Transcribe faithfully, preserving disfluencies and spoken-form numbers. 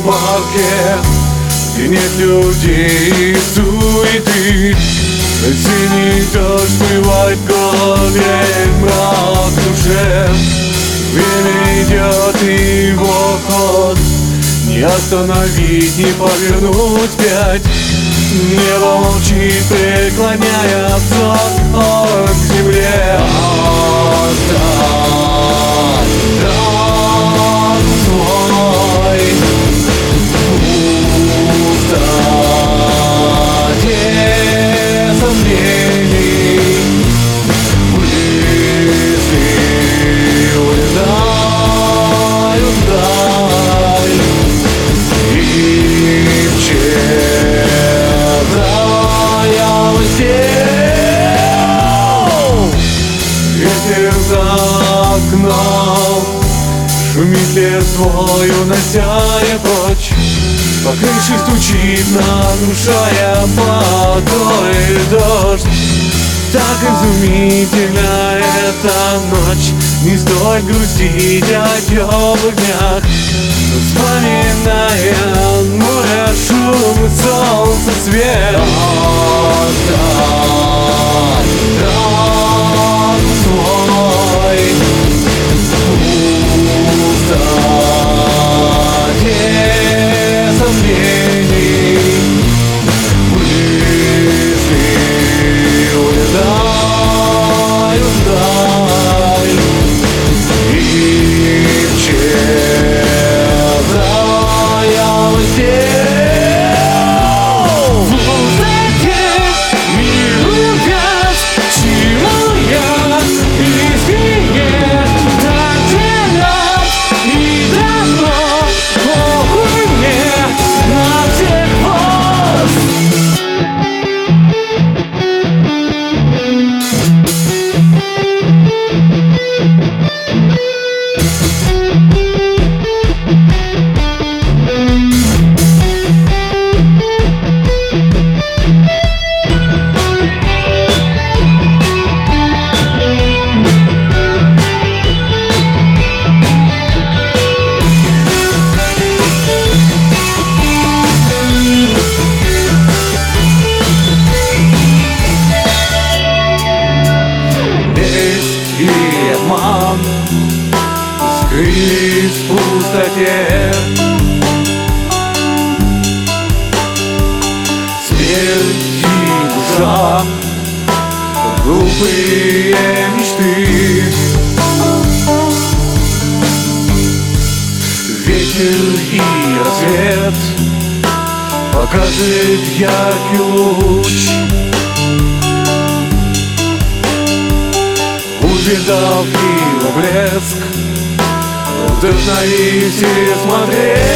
парке, где нет людей и суеты. Синий дождь смывает голодный мрак в душе. Время идет, и его ход не остановить, не повернуть вспять. Небо молчит, преклоняя взор к земле. Оставь дом свой, пустоте сомнений, мысли улетают вдаль, и ветер за окном шумит листвой, унося прочь. По крыше стучит, нарушая покой дождь. Так изумительна эта ночь, не стоит грустить о теплых днях, вспоминая море, шум и солнце свет. Оставь дом свой, пустоте сомнений, мысли улетают вдаль, и исчезая во сне. Скрылись в пустоте, смерть и душа, глупые мечты. Ветер и рассвет покажет яркий луч. Увидав его блеск, вдохновите смотреть.